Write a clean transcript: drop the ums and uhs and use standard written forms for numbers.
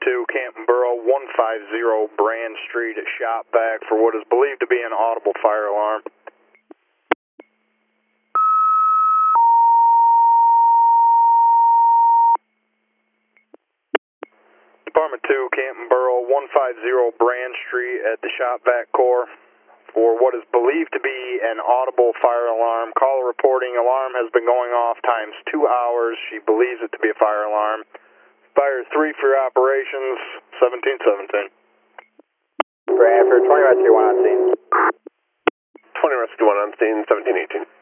2, Canton Borough, 150 Brand Street at Shopback for what is believed to be an audible fire alarm. Department 2, Canton Borough, 150 Brand Street at the Shopback Core for what is believed to be an audible fire alarm. Caller reporting alarm has been going off times 2 hours. She believes it to be a fire alarm. Fire 3 for your operations, 1717. Grand for 20 Rescue 1 on scene. 20 Rescue 1 on scene, 1718.